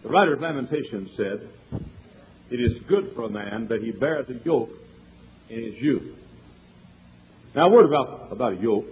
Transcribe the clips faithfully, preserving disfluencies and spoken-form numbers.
The writer of Lamentations said, "It is good for a man that he beareth a yoke in his youth." Now, a word about, about a yoke.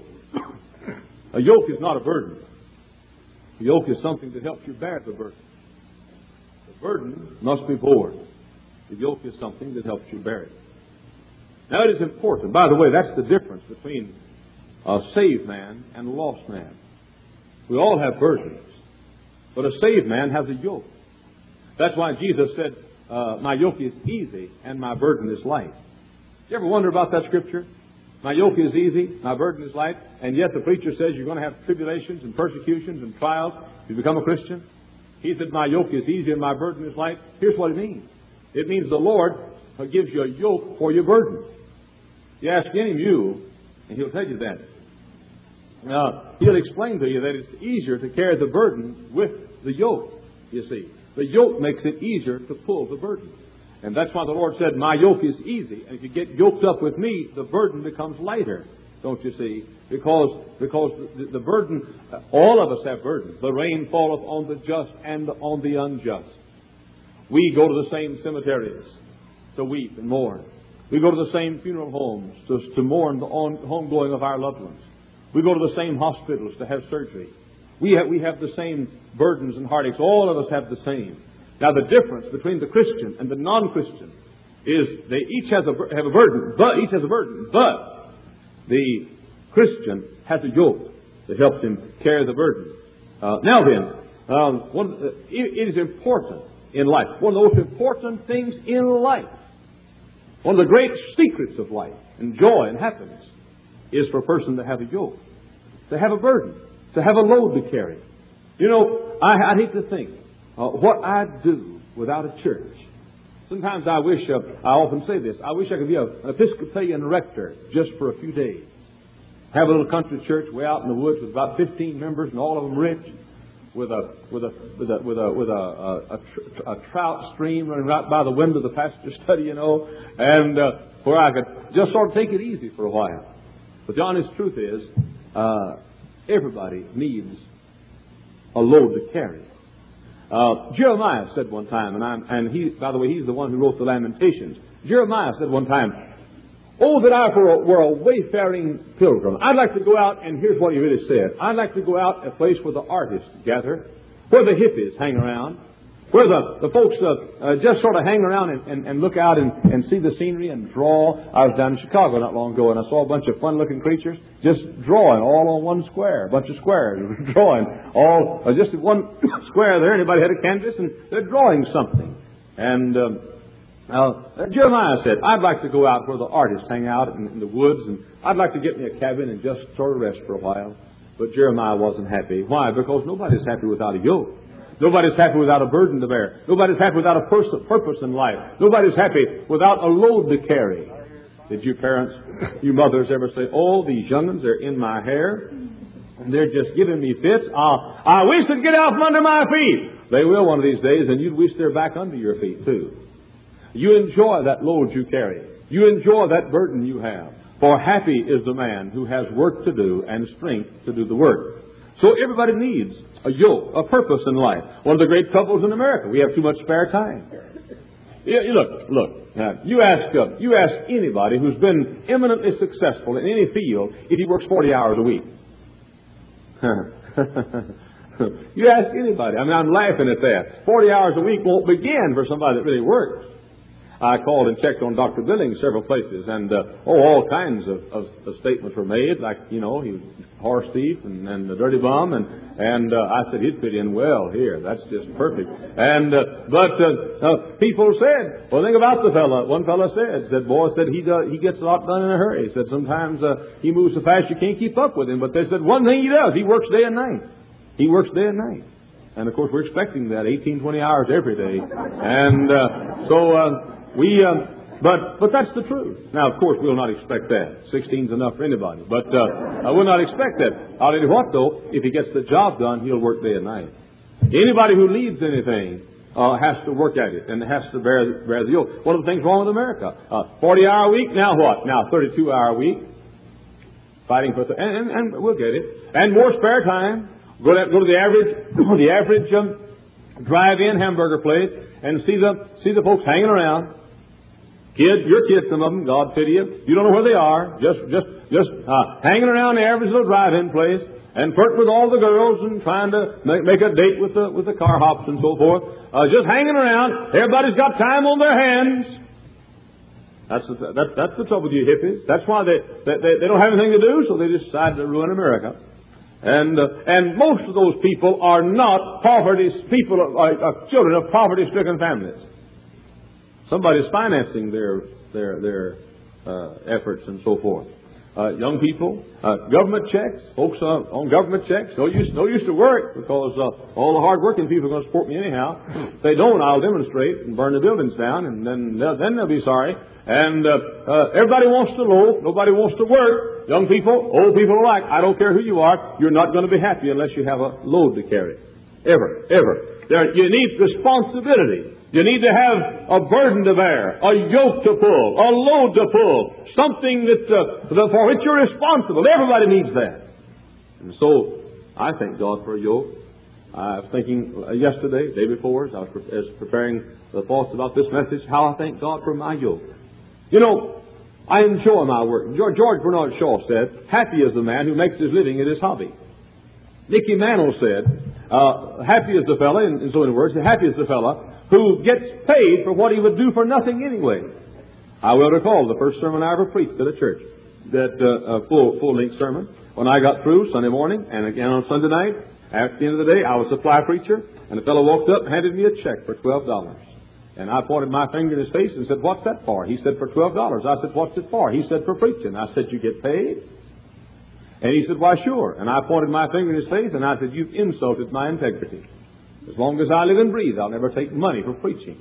A yoke is not a burden. A yoke is something that helps you bear the burden. The burden must be borne. The yoke is something that helps you bear it. Now, it is important. By the way, that's the difference between a saved man and a lost man. We all have burdens, but a saved man has a yoke. That's why Jesus said, uh, my yoke is easy and my burden is light. You ever wonder about that scripture? My yoke is easy, my burden is light, and yet the preacher says you're going to have tribulations and persecutions and trials if you become a Christian. He said, my yoke is easy and my burden is light. Here's what it means. It means the Lord gives you a yoke for your burden. You ask any mule, and he'll tell you that. Now, he'll explain to you that it's easier to carry the burden with the yoke, you see. The yoke makes it easier to pull the burden. And that's why the Lord said, my yoke is easy. And if you get yoked up with me, the burden becomes lighter, don't you see? Because, because the, the burden, all of us have burdens. The rain falleth on the just and on the unjust. We go to the same cemeteries to weep and mourn. We go to the same funeral homes to, to mourn the on, homegoing of our loved ones. We go to the same hospitals to have surgery. We have, we have the same burdens and heartaches. All of us have the same. Now, the difference between the Christian and the non-Christian is they each has a, have a burden, but each has a burden, but the Christian has a yoke that helps him carry the burden. Uh, now then, um, one, uh, it, it is important in life. One of the most important things in life, one of the great secrets of life and joy and happiness is for a person to have a yoke, to have a burden, to have a load to carry. You know, I, I hate to think uh, what I'd do without a church. Sometimes I wish, uh, I often say this, I wish I could be a, an Episcopalian rector just for a few days. Have a little country church way out in the woods with about fifteen members and all of them rich, with a with a with a with a with a, a, a, tr- a trout stream running right by the window of the pastor's study, you know, and uh, where I could just sort of take it easy for a while. But the honest truth is, uh, everybody needs a load to carry. Uh, Jeremiah said one time, and, I'm, and he, by the way, he's the one who wrote the Lamentations. Jeremiah said one time, "Oh, that I were a, were a wayfaring pilgrim. I'd like to go out," and here's what he really said. "I'd like to go out a place where the artists gather, where the hippies hang around, where the, the folks uh, uh, just sort of hang around and, and, and look out and, and see the scenery and draw." I was down in Chicago not long ago, and I saw a bunch of fun-looking creatures just drawing all on one square, a bunch of squares, drawing all uh, just one square there. Anybody had a canvas, and they're drawing something. And um, uh, Jeremiah said, "I'd like to go out where the artists hang out in, in the woods, and I'd like to get me a cabin and just sort of rest for a while." But Jeremiah wasn't happy. Why? Because nobody's happy without a yoke. Nobody's happy without a burden to bear. Nobody's happy without a pers- purpose in life. Nobody's happy without a load to carry. Did you parents, you mothers ever say, "Oh, these young'uns are in my hair, and they're just giving me fits. I'll, I wish they'd get out from under my feet." They will one of these days, and you'd wish they're back under your feet too. You enjoy that load you carry. You enjoy that burden you have. For happy is the man who has work to do and strength to do the work. So everybody needs a yoke, a purpose in life. One of the great troubles in America, we have too much spare time. You, you look, look. Uh, you ask, uh, you ask anybody who's been eminently successful in any field if he works forty hours a week. You ask anybody. I mean, I'm laughing at that. Forty hours a week won't begin for somebody that really works. I called and checked on Doctor Billings several places, and uh, oh, all kinds of, of, of statements were made, like, you know, he was a horse thief and, and a dirty bum, and and uh, I said he'd fit in well here. That's just perfect. And uh, but uh, uh, people said, well, think about the fella. One fella said, said, boy, said he does, he gets a lot done in a hurry. He said sometimes uh, he moves so fast you can't keep up with him. But they said one thing he does: he works day and night. He works day and night. And of course, we're expecting that eighteen, twenty hours every day, and uh, so. Uh, We, um, but but that's the truth. Now, of course, we'll not expect that. Sixteen's enough for anybody. But uh, I will not expect that. I'll tell you what, though, if he gets the job done, he'll work day and night. Anybody who leads anything uh, has to work at it and has to bear, bear the yoke. One of the things wrong with America: uh, forty-hour week. Now what? Now thirty-two hour week. Fighting for, th- and, and, and we'll get it. And more spare time. Go to, go to the average, the average. Um, drive-in hamburger place and see the see the folks hanging around. Kids, your kids, some of them, God pity you. You don't know where they are. Just just just uh, hanging around the average little drive-in place and flirting with all the girls and trying to make, make a date with the with the car hops and so forth. Uh, just hanging around. Everybody's got time on their hands. That's the, that, that's the trouble with you hippies. That's why they, they they don't have anything to do, so they just decide to ruin America. And uh, and most of those people are not poverty people, uh, uh, children of poverty-stricken families. Somebody's financing their their their uh, efforts and so forth. Uh, young people, uh, government checks, folks uh, on government checks, no use, no use to work because uh, all the hard-working people are going to support me anyhow. If they don't, I'll demonstrate and burn the buildings down, and then they'll, then they'll be sorry. And uh, uh, everybody wants to loaf, nobody wants to work. Young people, old people alike, I don't care who you are, you're not going to be happy unless you have a load to carry. Ever, ever. There, you need responsibility. You need to have a burden to bear, a yoke to pull, a load to pull, something that, uh, for which you're responsible. Everybody needs that. And so, I thank God for a yoke. I was thinking yesterday, day before, as I was, pre- as preparing the thoughts about this message, how I thank God for my yoke. You know, I enjoy my work. George, George Bernard Shaw said, happy is the man who makes his living at his hobby. Nicky Mantle said, uh, happy is the fella, in, in so many words, happy is the fella who gets paid for what he would do for nothing anyway. I will recall the first sermon I ever preached at a church, that uh, full, full-length sermon, when I got through Sunday morning and again on Sunday night. At the end of the day, I was a supply preacher, and a fellow walked up and handed me a check for twelve dollars. And I pointed my finger in his face and said, what's that for? He said, for twelve dollars. I said, what's it for? He said, for preaching. I said, you get paid? And he said, why, sure. And I pointed my finger in his face and I said, you've insulted my integrity. As long as I live and breathe, I'll never take money for preaching.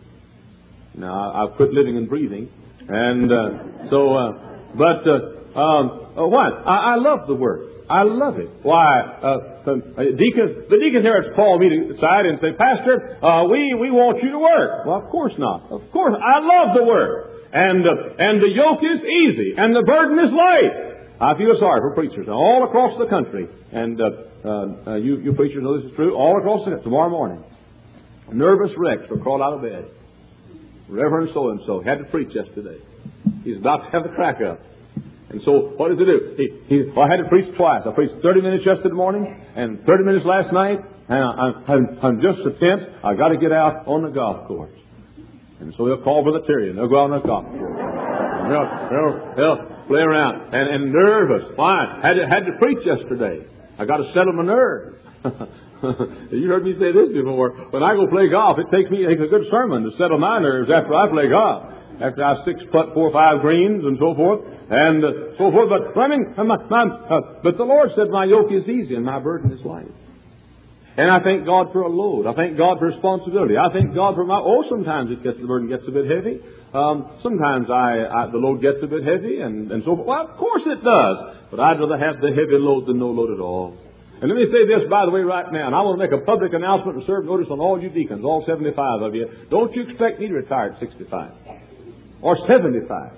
Now, I've quit living and breathing. And uh, so, uh, but uh, um, uh, what? I, I love the Word. I love it. Why, uh, the, uh, deacons, the deacons here have called me to the side and say, Pastor, uh, we, we want you to work. Well, of course not. Of course, I love the Word. And, uh, and the yoke is easy, and the burden is light. I feel sorry for preachers all across the country. And uh, uh, uh, you, you preachers know this is true. All across the country, tomorrow morning, nervous wrecks will crawl out of bed. Reverend so-and-so had to preach yesterday. He's about to have the crack up. And so, what does he do? He, he, well, I had to preach twice. I preached thirty minutes yesterday morning and thirty minutes last night. And I, I'm, I'm just so tense, I've got to get out on the golf course. And so they'll call Brother Terry and they'll go out on the golf course. They'll, they'll, they'll play around. And, and nervous. Why? Had to, had to preach yesterday. I got to settle my nerves. You heard me say this before. When I go play golf, it takes me it takes a good sermon to settle my nerves after I play golf. After I six putt four or five greens and so forth, and uh, so forth. But I mean, my, my, uh, but the Lord said, "My yoke is easy and my burden is light." And I thank God for a load. I thank God for responsibility. I thank God for my. Oh, sometimes it gets the burden gets a bit heavy. Um, sometimes I, I the load gets a bit heavy, and and so forth. Well, of course it does. But I'd rather have the heavy load than no load at all. And let me say this, by the way, right now. And I want to make a public announcement and serve notice on all you deacons, all seventy-five of you. Don't you expect me to retire at sixty-five. Or seventy-five.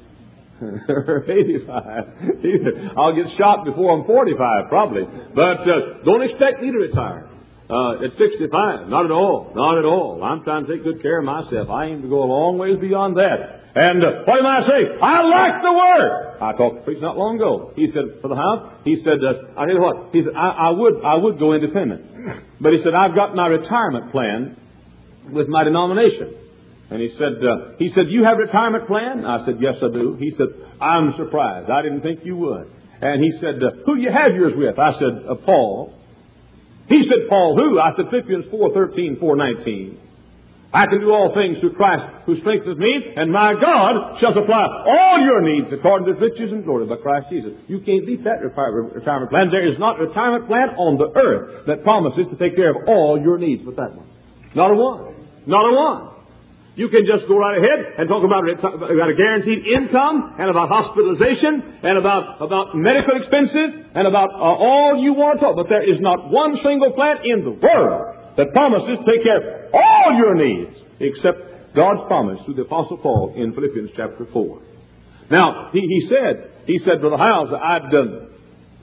Or eighty-five. I'll get shot before I'm forty-five, probably. But uh, don't expect me to retire uh, at sixty-five. Not at all. Not at all. I'm trying to take good care of myself. I aim to go a long ways beyond that. And uh, what am I saying? I like the Word. I talked to a priest not long ago. He said, for the house, he said, uh, I tell you what, he said, I, I would I would go independent. But he said, I've got my retirement plan with my denomination. And he said, uh, he said, you have a retirement plan? I said, yes, I do. He said, I'm surprised. I didn't think you would. And he said, uh, who do you have yours with? I said, uh, Paul. He said, Paul who? I said, Philippians four thirteen, four nineteen. I can do all things through Christ who strengthens me, and my God shall supply all your needs according to his riches and glory by Christ Jesus. You can't beat that retirement plan. There is not a retirement plan on the earth that promises to take care of all your needs but that one. Not a one. Not a one. You can just go right ahead and talk about, about a guaranteed income and about hospitalization and about, about medical expenses and about uh, all you want to talk. But there is not one single plan in the world that promises to take care of all your needs except God's promise through the Apostle Paul in Philippians chapter four. Now, he, he said, he said, Brother Howes, I'd, uh,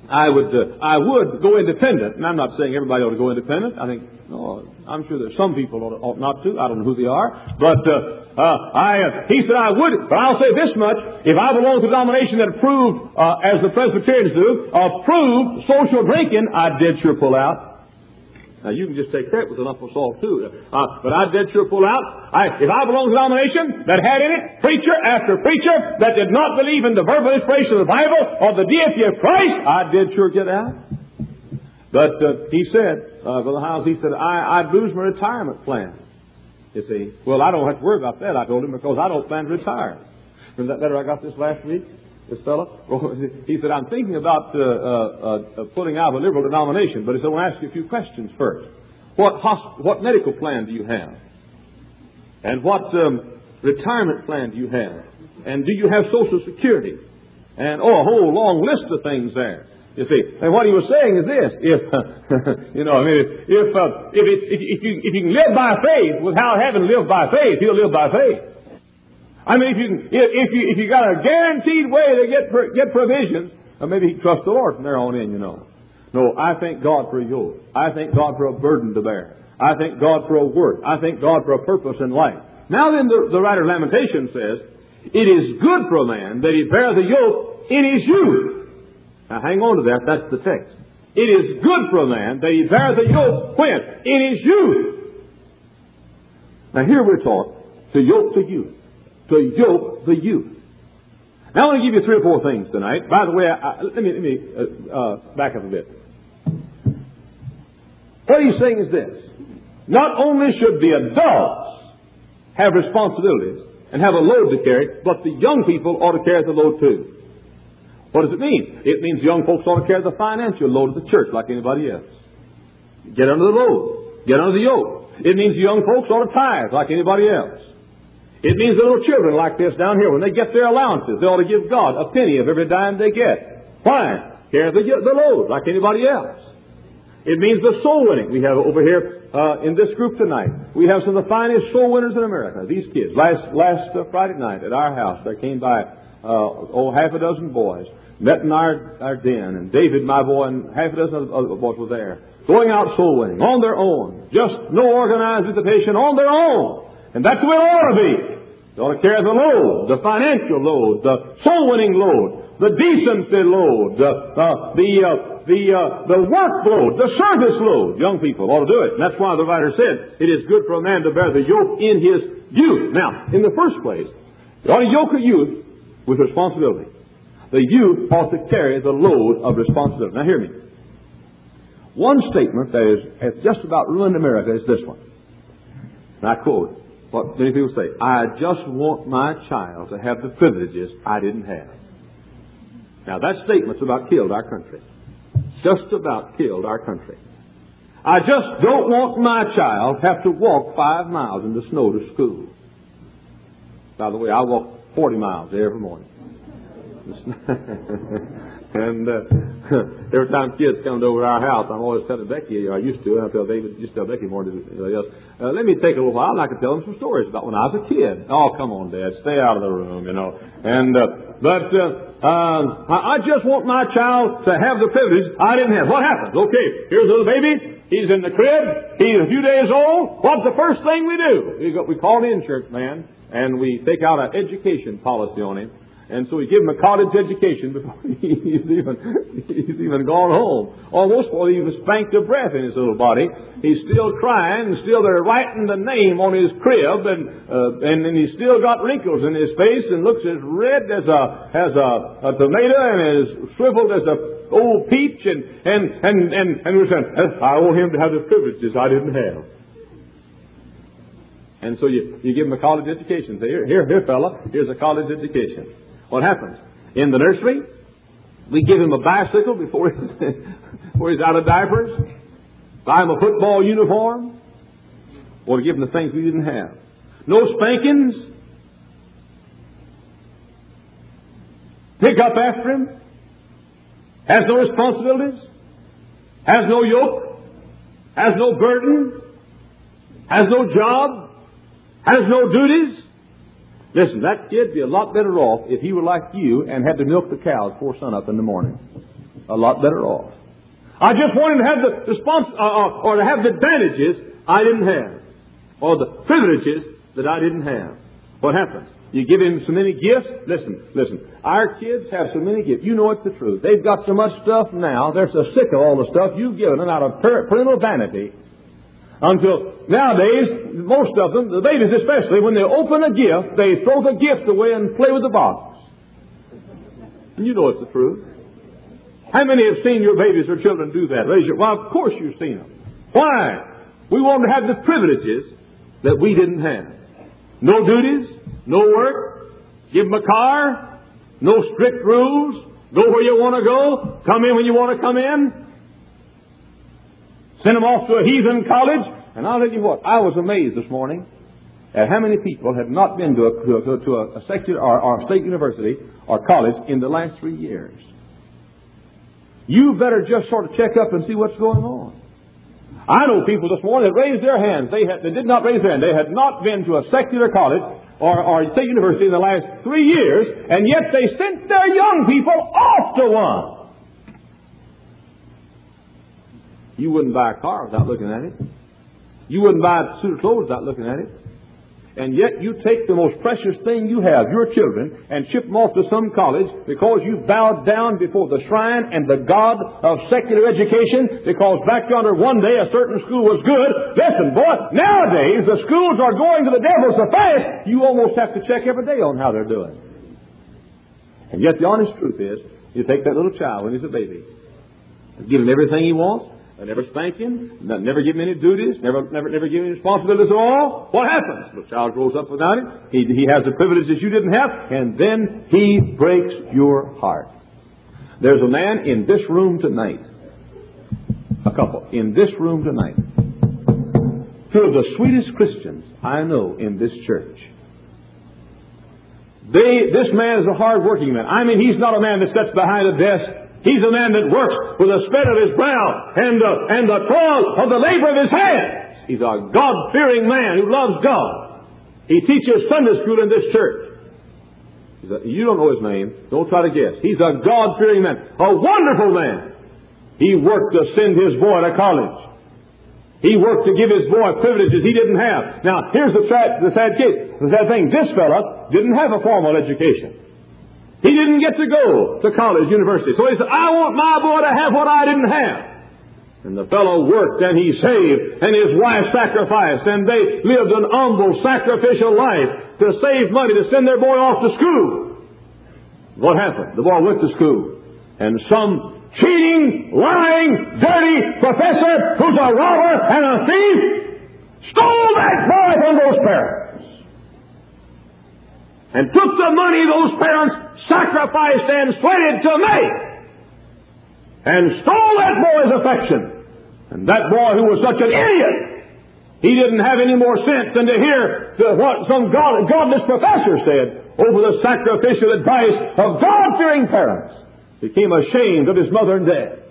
I would, uh, I would go independent, and I'm not saying everybody ought to go independent. I think, no, I'm sure there's some people ought, ought not to. I don't know who they are, but uh, uh, I, uh, he said I would. But I'll say this much: if I belong to a denomination that approved, uh, as the Presbyterians do, approved social drinking, I'd dead sure pull out. Now, you can just take that with an awful salt, too. Uh, but I'd dead sure pull out. I, if I belonged to a denomination that had in it preacher after preacher that did not believe in the verbal inspiration of the Bible or the deity of Christ, I'd dead sure get out. But uh, he said, uh, Brother Hiles, he said, I, I'd lose my retirement plan. You see. Well, I don't have to worry about that, I told him, because I don't plan to retire. Remember that letter I got this last week? This fellow? He said, I'm thinking about uh, uh, uh, putting out a liberal denomination, but he said, I want to ask you a few questions first. What hosp- what medical plan do you have? And what um, retirement plan do you have? And do you have Social Security? And, oh, a whole long list of things there. You see, and what he was saying is this: if uh, you know, I mean, if uh, if, it, if if you if you can live by faith without having lived by faith, he'll live by faith. I mean, if you can, if you if you got a guaranteed way to get get provisions, or maybe he trusts the Lord from there on in, you know. No, I thank God for a yoke. I thank God for a burden to bear. I thank God for a work. I thank God for a purpose in life. Now then, the, the writer of Lamentations says, "It is good for a man that he bear the yoke in his youth." Now hang on to that. That's the text. It is good for a man that he bear the yoke when? In his youth. Now here we're taught to yoke the youth. To yoke the youth. Now I want to give you three or four things tonight. By the way, I, let me, let me uh, uh, back up a bit. What he's saying is this: not only should the adults have responsibilities and have a load to carry, but the young people ought to carry the load too. What does it mean? It means young folks ought to carry the financial load of the church like anybody else. Get under the load. Get under the yoke. It means young folks ought to tithe like anybody else. It means little children like this down here, when they get their allowances, they ought to give God a penny of every dime they get. Why? Carry the, the load like anybody else. It means the soul winning. We have over here uh, in this group tonight, we have some of the finest soul winners in America. These kids. Last last uh, Friday night at our house, there came by uh, oh half a dozen boys. Met in our, our den, and David, my boy, and half a dozen other boys were there, going out soul winning on their own. Just no organized visitation, on their own. And that's the way it ought to be. They ought to carry the load, the financial load, the soul winning load, the decency load, the uh, the uh, the uh, the work load, the service load. Young people ought to do it. And that's why the writer said it is good for a man to bear the yoke in his youth. Now, in the first place, you ought to yoke a youth with responsibility. The youth ought to carry the load of responsibility. Now hear me. One statement that is, has just about ruined America is this one. And I quote what many people say: I just want my child to have the privileges I didn't have. Now that statement's about killed our country. Just about killed our country. I just don't want my child to have to walk five miles in the snow to school. By the way, I walk forty miles every morning. And uh, every time kids come over to our house, I'm always telling Becky, or I used to, and I tell David, just tell Becky more than anybody else. Uh, let me take a little while, and I can tell them some stories about when I was a kid. Oh, come on, Dad, stay out of the room, you know. And uh, but uh, um, I, I just want my child to have the privilege I didn't have. What happens? Okay, here's a little baby. He's in the crib. He's a few days old. What's the first thing we do? We go, we call the insurance man, and we take out an education policy on him. And so we give him a college education before he's even he's even gone home. Almost before he even spanked a breath in his little body. He's still crying, and still they're writing the name on his crib, and uh, and, and he's still got wrinkles in his face, and looks as red as a as a, a tomato, and as shriveled as a old peach, and and and and, and we're saying, I want him to have the privileges I didn't have. And so you you give him a college education. Say, here here here fella, here's a college education. What happens? In the nursery, we give him a bicycle before he's, before he's out of diapers, buy him a football uniform, or to give him the things we didn't have. No spankings. Pick up after him. Has no responsibilities. Has no yoke. Has no burden. Has no job. Has no duties. Listen, that kid'd be a lot better off if he were like you and had to milk the cows before sunup in the morning. a lot better off. I just wanted to have the response, uh, or to have the advantages I didn't have, or the privileges that I didn't have. What happens? You give him so many gifts. Listen, listen. Our kids have so many gifts. You know it's the truth. They've got so much stuff now. They're so sick of all the stuff you've given them out of parental vanity. Until nowadays, most of them, the babies especially, when they open a gift, they throw the gift away and play with the box. And you know it's the truth. How many have seen your babies or children do that? Raise your, well, of course you've seen them. Why? We want to have the privileges that we didn't have. No duties, no work, give them a car, no strict rules, go where you want to go, come in when you want to come in, send them off to a heathen college. And I'll tell you what, I was amazed this morning at how many people have not been to a, to a, to a secular or, or state university or college in the last three years. You better just sort of check up and see what's going on. I know people this morning that raised their hands. They, had, they did not raise their hand. They had not been to a secular college or, or state university in the last three years, and yet they sent their young people off to one. You wouldn't buy a car without looking at it. You wouldn't buy a suit of clothes without looking at it. And yet you take the most precious thing you have, your children, and ship them off to some college because you bowed down before the shrine and the God of secular education, because back yonder one day a certain school was good. Listen, boy, nowadays the schools are going to the devil so fast, you almost have to check every day on how they're doing. And yet the honest truth is, you take that little child when he's a baby, and give him everything he wants, and never spank him, never give him any duties, never, never, never give him any responsibilities at all. What happens? The child grows up without it. He, he has the privileges you didn't have, and then he breaks your heart. There's a man in this room tonight, a couple, in this room tonight, two of the sweetest Christians I know in this church. They, this man is a hard-working man. I mean, he's not a man that sits behind a desk. He's a man that works with the sweat of his brow and the, and the toil of the labor of his hands. He's a God-fearing man who loves God. He teaches Sunday school in this church. He's a, you don't know his name. Don't try to guess. He's a God-fearing man. A wonderful man. He worked to send his boy to college. He worked to give his boy privileges he didn't have. Now, here's the, tra- the sad case. The sad thing. This fella didn't have a formal education. He didn't get to go to college, university. So he said, I want my boy to have what I didn't have. And the fellow worked and he saved and his wife sacrificed and they lived an humble, sacrificial life to save money to send their boy off to school. What happened? The boy went to school and some cheating, lying, dirty professor who's a robber and a thief stole that boy from those parents. And took the money those parents sacrificed and sweated to make. And stole that boy's affection. And that boy who was such an idiot, he didn't have any more sense than to hear the, what some God, godless professor said over the sacrificial advice of God-fearing parents. Became ashamed of his mother and dad.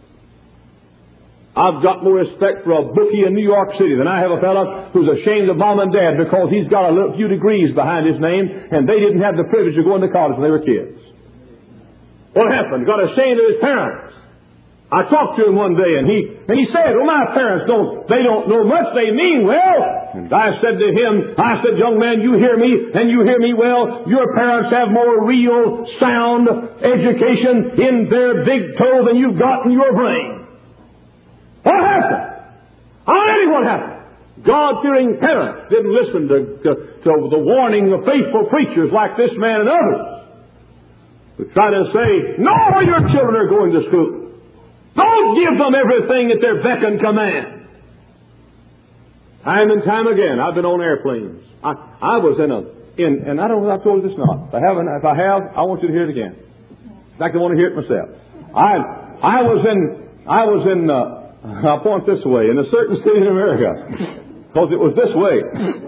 I've got more respect for a bookie in New York City than I have a fellow who's ashamed of mom and dad because he's got a little, few degrees behind his name and they didn't have the privilege of going to college when they were kids. What happened? Got ashamed of his parents. I talked to him one day and he and he said, well, my parents don't, they don't know much, they mean well. And I said to him, I said, young man, you hear me and you hear me well. Your parents have more real, sound education in their big toe than you've got in your brain. What happened? I'll tell you what happened. God-fearing parents didn't listen to, to, to the warning of faithful preachers like this man and others. Who try to say, know where your children are going to school. Don't give them everything at their beck and command. Time and time again, I've been on airplanes. I, I was in a, in, and I don't know if I've told you this or not. If I haven't, if I have, I want you to hear it again. In fact, I want to hear it myself. I, I was in, I was in, uh, I'll point this way, in a certain city in America, because it was this way.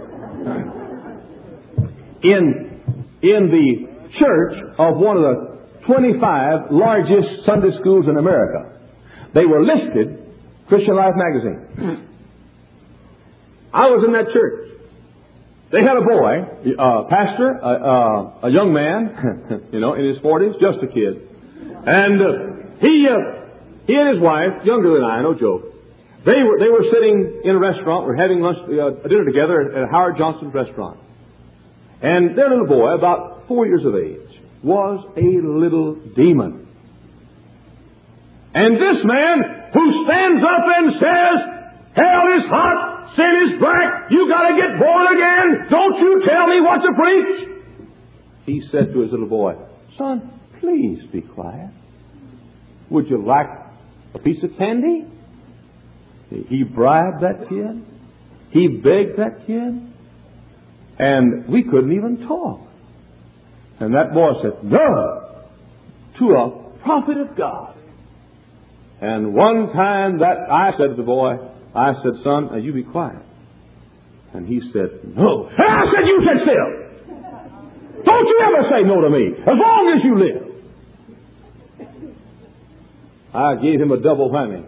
In, in the church of one of the twenty-five largest Sunday schools in America, they were listed, Christian Life magazine. I was in that church. They had a boy, a pastor, a, a, a young man, you know, in his forties, just a kid. And uh, He, uh, he and his wife, younger than I, no joke, they were, they were sitting in a restaurant, were having lunch, uh, dinner together at Howard Johnson's restaurant. And their little boy, about four years of age, was a little demon. And this man who stands up and says, hell is hot, sin is black, you gotta get born again, don't you tell me what to preach. He said to his little boy, son, please be quiet. Would you like a piece of candy? He bribed that kid. He begged that kid. And we couldn't even talk. And that boy said, no, to a prophet of God. And one time that I said to the boy, I said, son, now you be quiet. And he said, no. And I said, you said still. Don't you ever say no to me, as long as you live. I gave him a double whammy.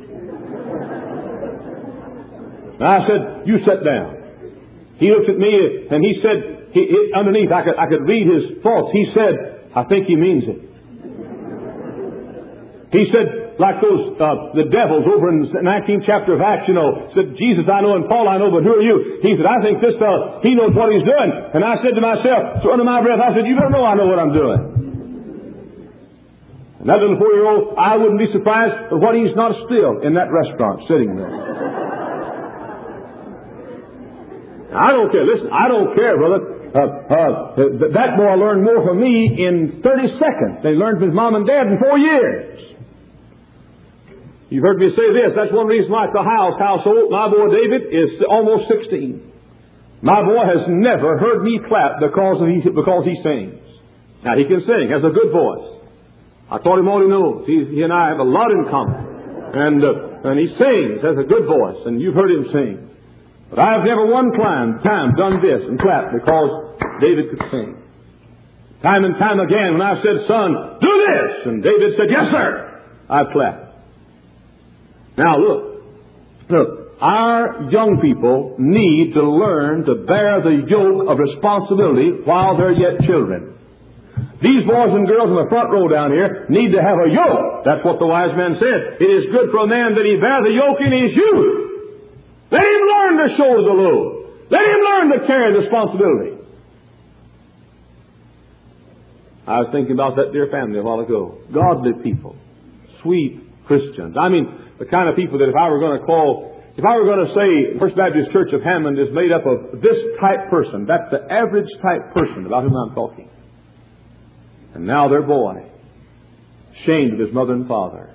And I said, you sit down. He looked at me and he said, he, he, underneath, I could, I could read his thoughts. He said, I think he means it. He said, like those, uh, the devils over in the nineteenth chapter of Acts, you know, said, Jesus I know and Paul I know, but who are you? He said, I think this fellow, he knows what he's doing. And I said to myself, so under my breath, I said, you better know I know what I'm doing. And that little four-year-old, I wouldn't be surprised at what he's not still in that restaurant sitting there. I don't care. Listen, I don't care, brother. Uh, uh, that boy learned more from me in thirty seconds. They learned from his mom and dad in four years. You've heard me say this. That's one reason why at the Hiles household, my boy David is almost sixteen. My boy has never heard me clap because he, because he sings. Now, he can sing, has a good voice. I taught him all he knows. He's, he and I have a lot in common. And, uh, and he sings, has a good voice, and you've heard him sing. But I have never one time, time done this and clapped because David could sing. Time and time again when I said, son, do this, and David said, yes, sir, I've clapped. Now look, look, our young people need to learn to bear the yoke of responsibility while they're yet children. These boys and girls in the front row down here need to have a yoke. That's what the wise man said. It is good for a man that he bear the yoke in his youth. Let him learn to shoulder the load. Let him learn to carry the responsibility. I was thinking about that dear family a while ago. Godly people. Sweet Christians. I mean, the kind of people that if I were going to call, if I were going to say First Baptist Church of Hammond is made up of this type person, that's the average type person about whom I'm talking. And now their boy, ashamed of his mother and father,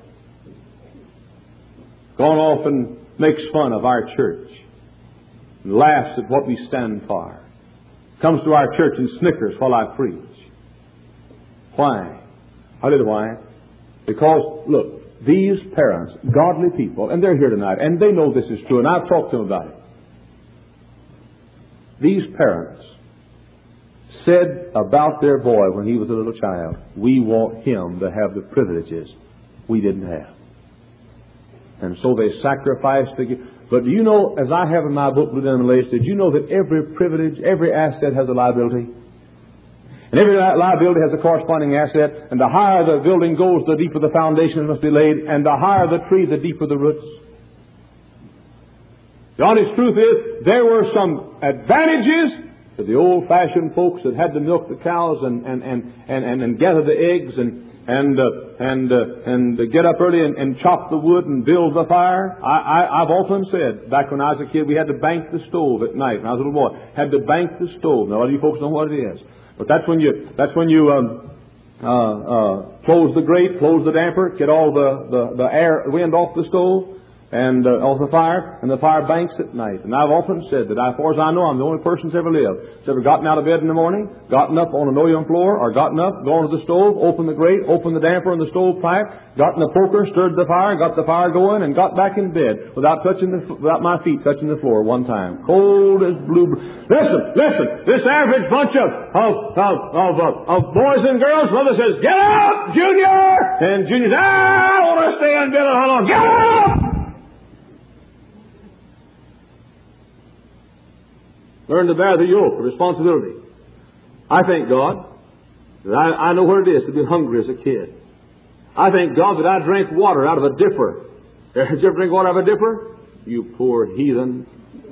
gone off and makes fun of our church, and laughs at what we stand for, comes to our church and snickers while I preach. Why? I did why? Because, look, these parents, godly people, and they're here tonight, and they know this is true, and I've talked to them about it. These parents said about their boy when he was a little child, we want him to have the privileges we didn't have. And so they sacrificed to give. But do you know, as I have in my book, Blue Denim and Lace, did you know that every privilege, every asset has a liability? And every liability has a corresponding asset. And the higher the building goes, the deeper the foundation must be laid. And the higher the tree, the deeper the roots. The honest truth is, there were some advantages to the old-fashioned folks that had to milk the cows and, and, and, and, and, and gather the eggs and and uh, and uh, and uh, get up early and, and chop the wood and build the fire. I, I, I've often said, back when I was a kid, we had to bank the stove at night. When I was a little boy, had to bank the stove. Now, all you folks know what it is. But that's when you that's when you um, uh, uh, close the grate, close the damper, get all the the, the air wind off the stove and uh, off the fire, and the fire banks at night. And I've often said that, as far as I know, I'm the only person that's ever lived that's ever gotten out of bed in the morning, gotten up on an linoleum floor, or gotten up, gone to the stove, opened the grate, opened the damper in the stove pipe, got in the poker, stirred the fire, got the fire going, and got back in bed without touching the, without my feet touching the floor one time. Cold as blue. Listen, listen. This average bunch of of of of, uh, of boys and girls, mother says, "Get up, Junior," and Junior says, "Ah, I want to stay in bed how long? Get up." Learn to bear the yoke of responsibility. I thank God that I, I know what it is to be hungry as a kid. I thank God that I drank water out of a dipper. Did you ever drink water out of a dipper? You poor heathen.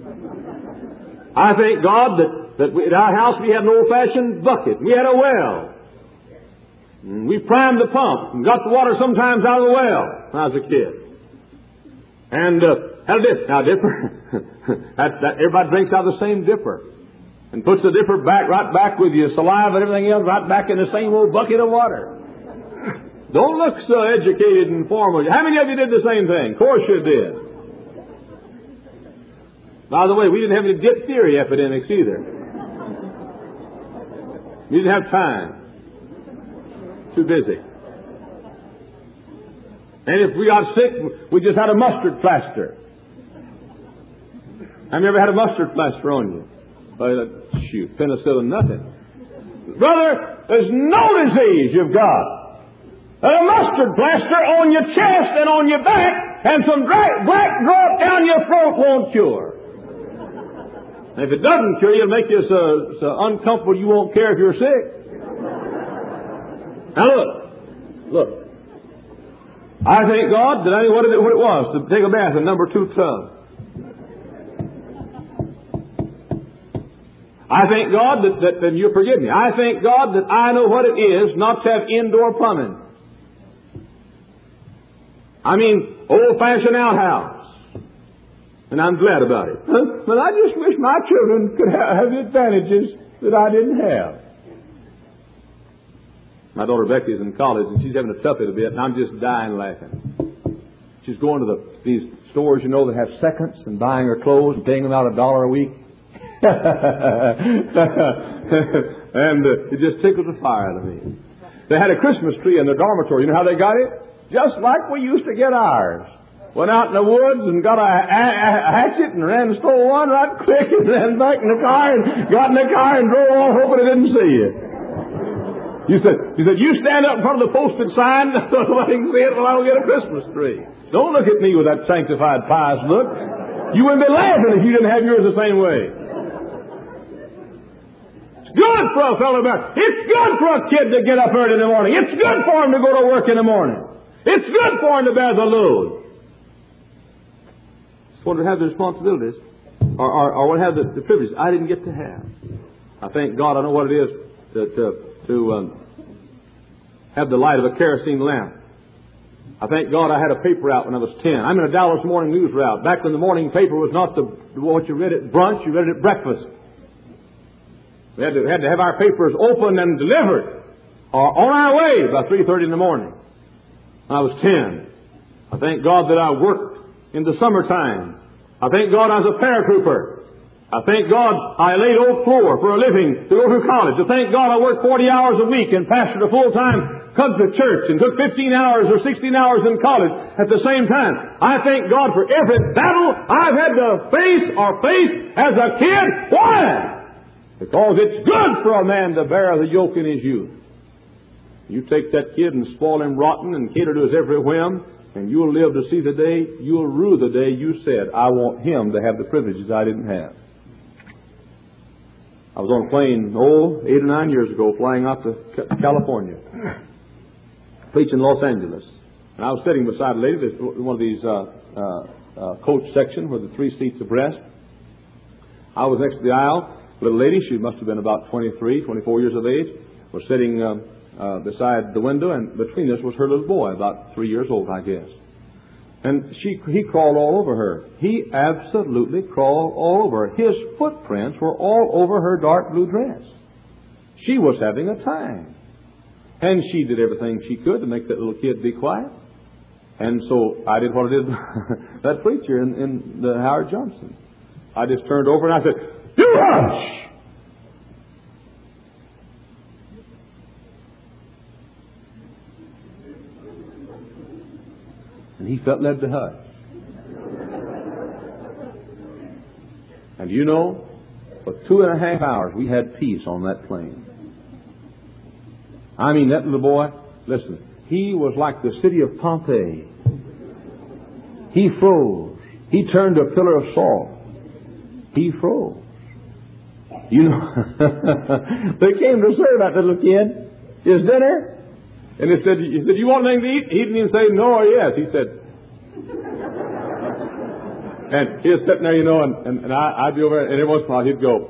I thank God that, that we, at our house we had an old-fashioned bucket. We had a well. And we primed the pump and got the water sometimes out of the well when I was a kid. And uh, had a dip. Now, dipper, that, that, everybody drinks out of the same dipper. And puts the dipper back, right back with your saliva and everything else, right back in the same old bucket of water. Don't look so educated and formal. How many of you did the same thing? Of course you did. By the way, we didn't have any diphtheria epidemics either. We didn't have time. Too busy. And if we got sick, we just had a mustard plaster. Have you ever had a mustard plaster on you? Oh, shoot, penicillin, nothing. Brother, there's no disease you've got. A mustard plaster on your chest and on your back and some black, black drop down your throat won't cure. And if it doesn't cure you, it'll make you so, so uncomfortable you won't care if you're sick. Now look, look. I thank God that I knew what it, what it was to take a bath in number two tub. I thank God that, that, that you forgive me. I thank God that I know what it is not to have indoor plumbing. I mean, old-fashioned outhouse. And I'm glad about it. But I just wish my children could have the advantages that I didn't have. My daughter Becky's in college, and she's having a tough little bit, and I'm just dying laughing. She's going to the, these stores, you know, that have seconds and buying her clothes and paying them out a dollar a week. And uh, it just tickles the fire out of me. They had a Christmas tree in their dormitory. You know how they got it? Just like we used to get ours. Went out in the woods and got a, a, a hatchet and ran and stole one right quick and ran back in the car and got in the car and drove off hoping it didn't see you. You said, you said, you stand up in front of the posted sign so nobody can see it while I don't get a Christmas tree. Don't look at me with that sanctified, pious look. You wouldn't be laughing if you didn't have yours the same way. It's good for a fellow man. It's good for a kid to get up early in the morning. It's good for him to go to work in the morning. It's good for him to bear the load. It's one to have the responsibilities, or, or, or one to have the, the privileges I didn't get to have. I thank God I know what it is to, to, to um, have the light of a kerosene lamp. I thank God I had a paper out when I was ten. I'm in a Dallas Morning News route. Back when the morning paper was not the what you read at brunch, you read it at breakfast. We had to, had to have our papers opened and delivered, or on our way by three thirty in the morning. I was ten. I thank God that I worked in the summertime. I thank God I was a paratrooper. I thank God I laid old floor for a living to go to college. I thank God I worked forty hours a week and pastored a full-time country church and took fifteen hours or sixteen hours in college at the same time. I thank God for every battle I've had to face or face as a kid. Why? Because it's good for a man to bear the yoke in his youth. You take that kid and spoil him rotten and cater to his every whim, and you'll live to see the day, you'll rue the day you said, I want him to have the privileges I didn't have. I was on a plane, oh, eight or nine years ago, flying out to California, preaching in Los Angeles. And I was sitting beside a lady, one of these uh, uh, uh, coach section where the three seats abreast. I was next to the aisle. Little lady, she must have been about twenty-three, twenty-four years of age, was sitting uh, uh, beside the window, and between us was her little boy, about three years old, I guess. And she, he crawled all over her. He absolutely crawled all over her. His footprints were all over her dark blue dress. She was having a time. And she did everything she could to make that little kid be quiet. And so I did what I did that preacher in, in the Howard Johnson. I just turned over and I said, you hush! And he felt led to hush. And you know, for two and a half hours we had peace on that plane. I mean, that little boy, listen, he was like the city of Pompeii. He froze. He turned to a pillar of salt. He froze. You know, they came to serve that little kid his dinner. And he said, he said, you want anything to eat? He didn't even say no or yes. He said, and he was sitting there, you know, and, and, and I, I'd be over there, and every once in a while he'd go,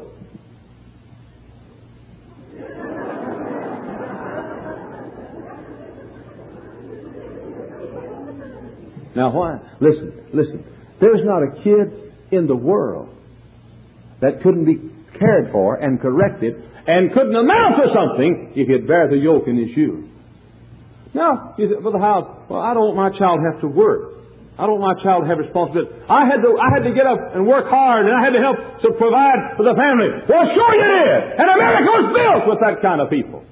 now why? Listen, listen. There's not a kid in the world that couldn't be cared for and corrected and couldn't amount to something if he'd bear the yoke in his shoes. Now, you say, well, the house, well, I don't want my child to have to work. I don't want my child to have responsibility. I had to, I had to get up and work hard, and I had to help to provide for the family. Well, sure you did. And America was built with that kind of people.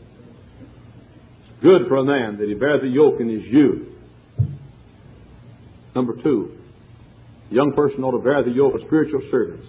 It's good for a man that he bear the yoke in his youth. Number two, a young person ought to bear the yoke of spiritual service.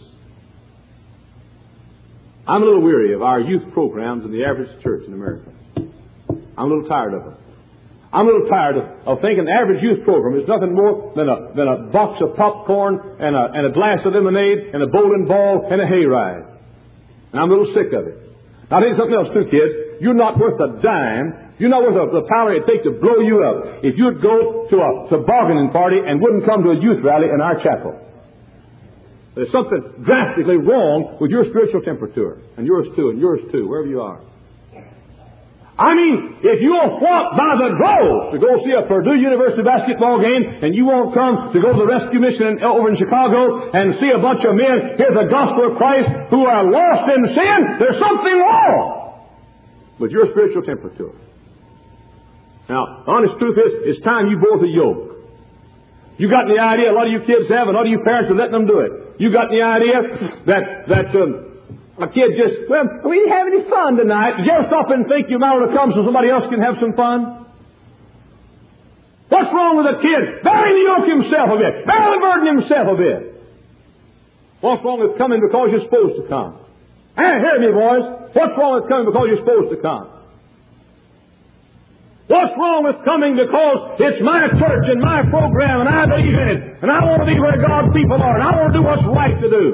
I'm a little weary of our youth programs in the average church in America. I'm a little tired of them. I'm a little tired of, of thinking the average youth program is nothing more than a, than a box of popcorn and a, and a glass of lemonade and a bowling ball and a hayride. And I'm a little sick of it. Now, I'll tell you something else too, kids. You're not worth a dime. You're not worth the power it'd take to blow you up if you'd go to a tobogganing party and wouldn't come to a youth rally in our chapel. There's something drastically wrong with your spiritual temperature, and yours too, and yours too, wherever you are. I mean, if you'll walk by the droves to go see a Purdue University basketball game, and you won't come to go to the rescue mission in, over in Chicago and see a bunch of men hear the gospel of Christ who are lost in sin, there's something wrong with your spiritual temperature. Now, the honest truth is, it's time you bore the yoke. You got the idea, a lot of you kids have, and a lot of you parents are letting them do it. You got the idea that, that, um, a kid just, well, we didn't have any fun tonight. Did you ever stop and think you might want to come so somebody else can have some fun? What's wrong with a kid bearing the yoke himself a bit, bearing the burden himself a bit? What's wrong with coming because you're supposed to come? Hey, hear me, boys. What's wrong with coming because you're supposed to come? What's wrong with coming because it's my church and my program and I believe in it and I want to be where God's people are and I want to do what's right to do?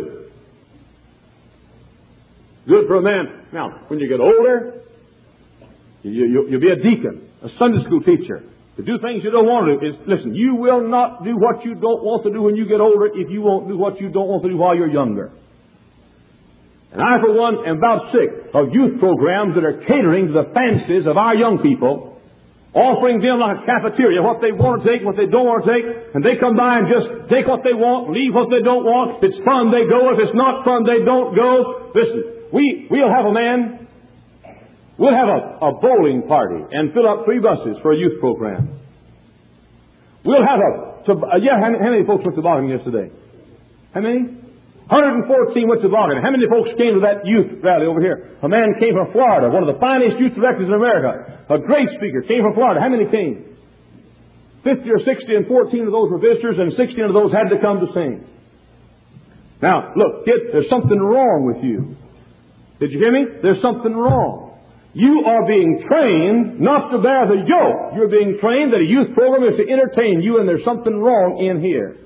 Good for a man. Now, when you get older, you, you, you'll be a deacon, a Sunday school teacher. To do things you don't want to do. Is, listen, you will not do what you don't want to do when you get older if you won't do what you don't want to do while you're younger. And I, for one, am about sick of youth programs that are catering to the fancies of our young people, offering them like a cafeteria what they want to take, what they don't want to take, and they come by and just take what they want, leave what they don't want. If it's fun, they go. If it's not fun, they don't go. Listen. We, we'll have a man, we'll have a, a bowling party and fill up three buses for a youth program. We'll have a, to, uh, yeah, how, how many folks went to Boggan yesterday? How many? one hundred fourteen went to Boggan. How many folks came to that youth rally over here? A man came from Florida, one of the finest youth directors in America. A great speaker, came from Florida. How many came? fifty or sixty, and fourteen of those were visitors, and sixteen of those had to come to sing. Now, look, kid, there's something wrong with you. Did you hear me? There's something wrong. You are being trained not to bear the yoke. You're being trained that a youth program is to entertain you, and there's something wrong in here.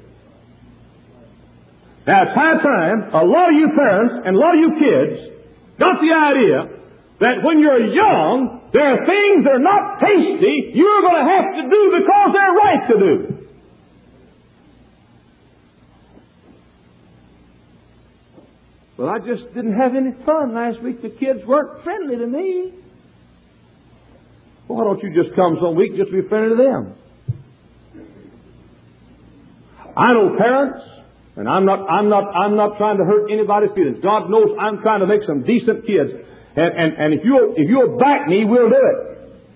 Now, it's high time a lot of you parents and a lot of you kids got the idea that when you're young, there are things that are not tasty you're going to have to do because they're right to do. Well, I just didn't have any fun last week. The kids weren't friendly to me. Well, why don't you just come some week just to be friendly to them? I know parents, and I'm not, I'm not, I'm not trying to hurt anybody's feelings. God knows I'm trying to make some decent kids. And, and, and if you'll, if you'll back me, we'll do it.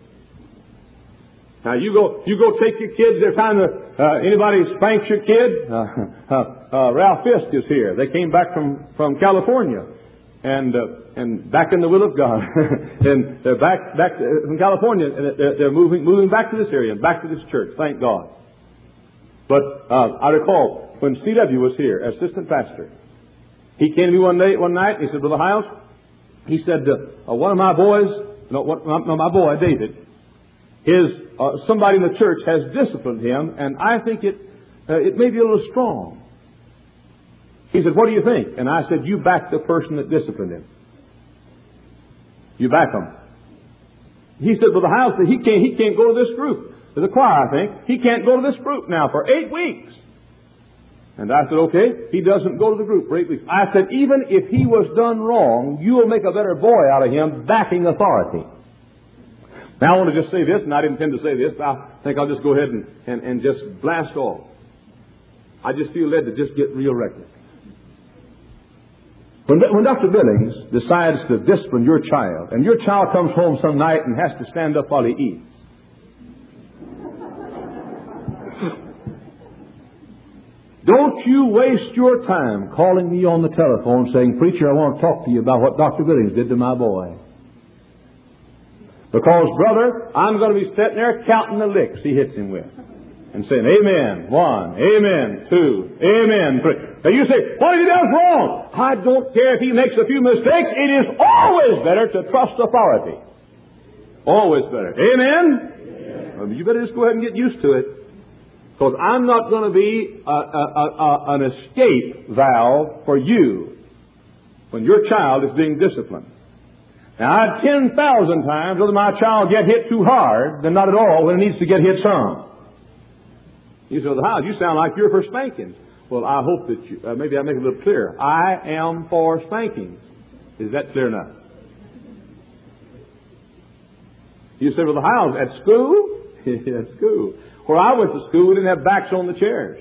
Now, you go, you go take your kids. Every time uh, anybody spanks your kid, uh, uh, uh, Ralph Fisk is here. They came back from, from California, and uh, and back in the will of God, and they're back back from California, and they're, they're moving moving back to this area and back to this church. Thank God. But uh, I recall when C W was here, assistant pastor, he came to me one day, one night. And he said, "Brother Hiles," he said, uh, "one of my boys, no, one, no, my boy David." Is uh, somebody in the church has disciplined him, and I think it uh, it may be a little strong. He said, "What do you think?" And I said, "You back the person that disciplined him. You back him." He said, well, the house, he can't, he can't go to this group. To the choir, I think. He can't go to this group now for eight weeks. And I said, okay, he doesn't go to the group for eight weeks. I said, even if he was done wrong, you will make a better boy out of him backing authority. Now, I want to just say this, and I didn't intend to say this, but I think I'll just go ahead and, and, and just blast off. I just feel led to just get real reckless. When, when Doctor Billings decides to discipline your child, and your child comes home some night and has to stand up while he eats, don't you waste your time calling me on the telephone saying, preacher, I want to talk to you about what Doctor Billings did to my boy. Because, brother, I'm going to be sitting there counting the licks he hits him with. And saying, amen, one, amen, two, amen, three. Now you say, what if he does wrong? I don't care if he makes a few mistakes. It is always better to trust authority. Always better. Amen? Amen. Well, you better just go ahead and get used to it. Because I'm not going to be a, a, a, a, an escape valve for you when your child is being disciplined. Now, I'd ten thousand times rather my child get hit too hard than not at all when it needs to get hit some. You say, well, how? You sound like you're for spankings. Well, I hope that you, uh, maybe I make it a little clearer. I am for spankings. Is that clear enough? You say, well, how? At school? At school. Where I went to school, we didn't have backs on the chairs.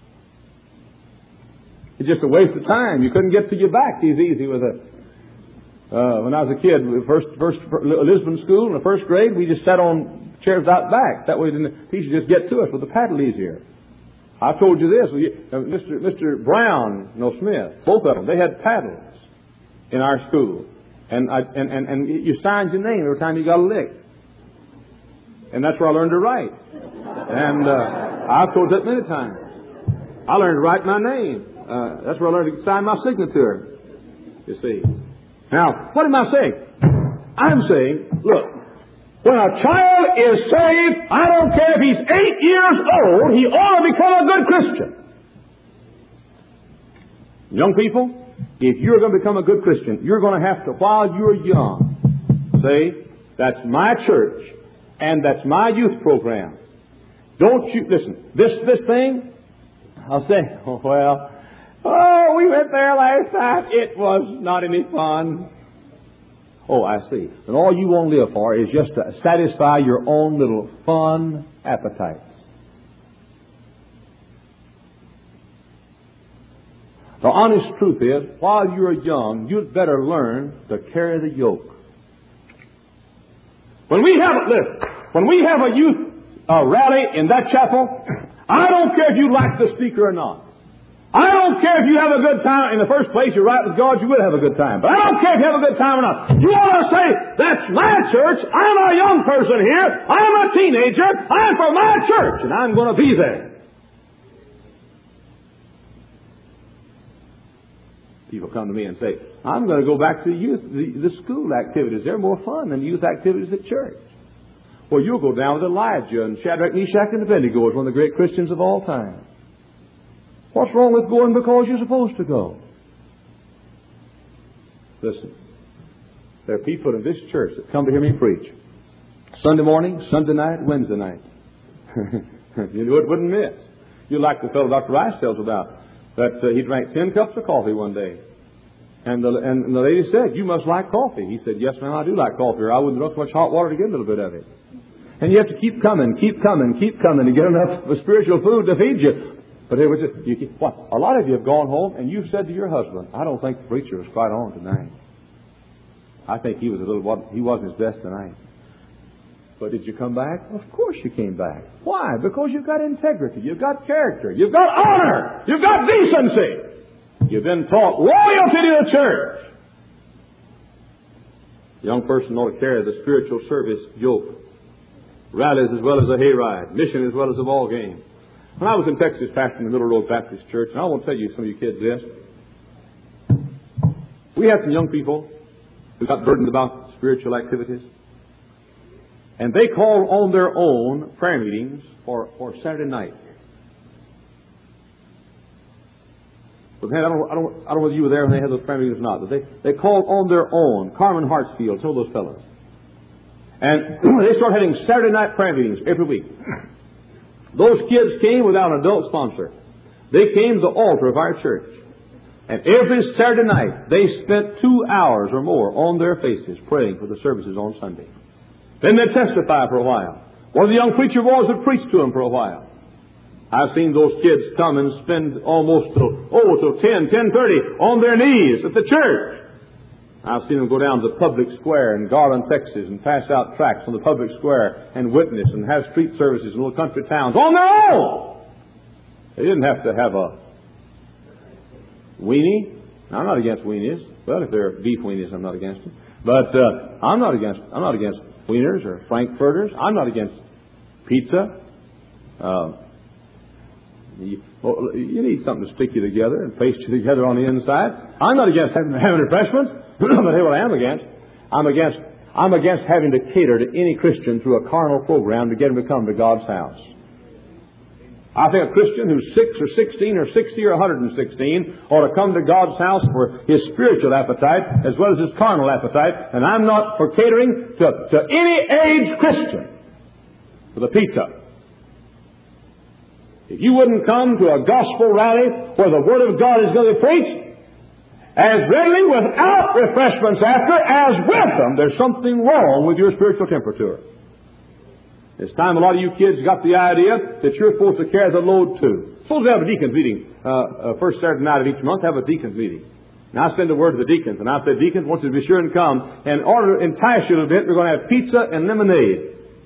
It's just a waste of time. You couldn't get to your back as easy with a... Uh, when I was a kid, first, first Lisbon school in the first grade, we just sat on chairs out back. That way the teacher just get to us with the paddle easier. I told you this, uh, Mister Mister Brown, no Smith, both of them, they had paddles in our school. And, I, and, and, and you signed your name every time you got a lick. And that's where I learned to write. And uh, I've told that many times. I learned to write my name. Uh, that's where I learned to sign my signature. You see. Now, what am I saying? I'm saying, look, when a child is saved, I don't care if he's eight years old, he ought to become a good Christian. Young people, if you're going to become a good Christian, you're going to have to, while you're young, say, that's my church and that's my youth program. Don't you, listen, this, this thing, I'll say, oh, well, oh, we went there last time. It was not any fun. Oh, I see. And all you want to live for is just to satisfy your own little fun appetites. The honest truth is, while you're young, you'd better learn to carry the yoke. When we have, listen, when we have a youth uh, rally in that chapel, I don't care if you like the speaker or not. I don't care if you have a good time. In the first place, you're right with God, you will have a good time. But I don't care if you have a good time or not. You want to say, that's my church. I'm a young person here. I'm a teenager. I'm for my church, and I'm going to be there. People come to me and say, I'm going to go back to the youth, the, the school activities. They're more fun than youth activities at church. Well, you'll go down with Elijah and Shadrach, Meshach, and Abednego as one of the great Christians of all time. What's wrong with going because you're supposed to go? Listen, there are people in this church that come to hear me preach. Sunday morning, Sunday night, Wednesday night. You wouldn't miss. You like the fellow Doctor Rice tells about, that uh, he drank ten cups of coffee one day. And the, and the lady said, you must like coffee. He said, yes, ma'am, I do like coffee, or I wouldn't drink so much hot water to get a little bit of it. And you have to keep coming, keep coming, keep coming to get enough spiritual food to feed you. But it was just, you keep, what? A lot of you have gone home and you've said to your husband, I don't think the preacher was quite on tonight. I think he was a little, he wasn't his best tonight. But did you come back? Of course you came back. Why? Because you've got integrity, you've got character, you've got honor, you've got decency. You've been taught loyalty to the church. A young person ought to carry the spiritual service yoke. Rallies as well as a hayride, mission as well as a ball game. When I was in Texas pastoring the Middle Road Baptist Church, and I want to tell you, some of you kids, this. We had some young people who got burdened about spiritual activities. And they called on their own prayer meetings for, for Saturday night. But man, I don't, I, don't, I don't know whether you were there when they had those prayer meetings or not, but they, they called on their own. Carmen Hartsfield told those fellows. And they started having Saturday night prayer meetings every week. Those kids came without an adult sponsor. They came to the altar of our church. And every Saturday night, they spent two hours or more on their faces praying for the services on Sunday. Then they'd testify for a while. One of the young preacher boys would preach to them for a while. I've seen those kids come and spend almost till, oh, till ten, ten thirty on their knees at the church. I've seen them go down to the public square in Garland, Texas, and pass out tracts on the public square and witness and have street services in little country towns on their own. They didn't have to have a weenie. I'm not against weenies. Well, if they're beef weenies, I'm not against them. But uh, I'm not against. I'm not against wieners or frankfurters. I'm not against pizza. Uh, you, well, you need something to stick you together and paste you together on the inside. I'm not against having, having refreshments. But here's what I am against. I'm against. I'm against having to cater to any Christian through a carnal program to get him to come to God's house. I think a Christian who's six or sixteen or sixty or one hundred sixteen ought to come to God's house for his spiritual appetite as well as his carnal appetite. And I'm not for catering to, to any age Christian for the pizza. If you wouldn't come to a gospel rally where the Word of God is going to be preached, as readily without refreshments after as with them, there's something wrong with your spiritual temperature. It's time a lot of you kids got the idea that you're supposed to carry the load too. Supposed to have a deacon's meeting uh, uh, first Saturday night of each month. Have a deacon's meeting. Now I send a word to the deacons, and I say, deacons, I want you to be sure and come. And in order to entice you a little bit, we're going to have pizza and lemonade.